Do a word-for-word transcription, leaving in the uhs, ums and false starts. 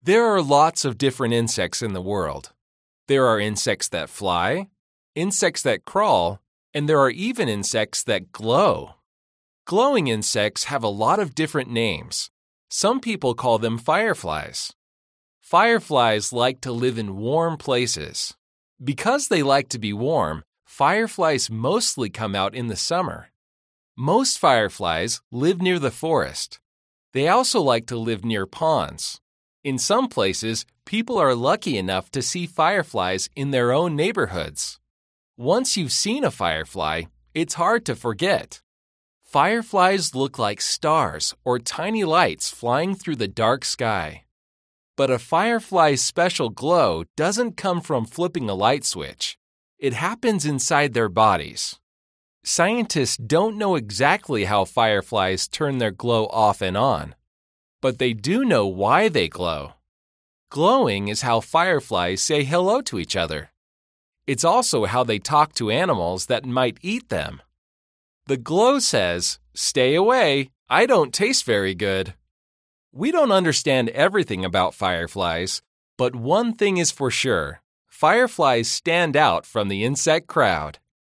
There are lots of different insects in the world. There are insects that fly, insects that crawl, and there are even insects that glow. Glowing insects have a lot of different names. Some people call them fireflies. Fireflies like to live in warm places. Because they like to be warm, fireflies mostly come out in the summer. Most fireflies live near the forest. They also like to live near ponds. In some places, people are lucky enough to see fireflies in their own neighborhoods. Once you've seen a firefly, it's hard to forget. Fireflies look like stars or tiny lights flying through the dark sky. But a firefly's special glow doesn't come from flipping a light switch. It happens inside their bodies. Scientists don't know exactly how fireflies turn their glow off and on, but they do know why they glow. Glowing is how fireflies say hello to each other. It's also how they talk to animals that might eat them. The glow says, "Stay away, I don't taste very good." We don't understand everything about fireflies, but one thing is for sure. Fireflies stand out from the insect crowd.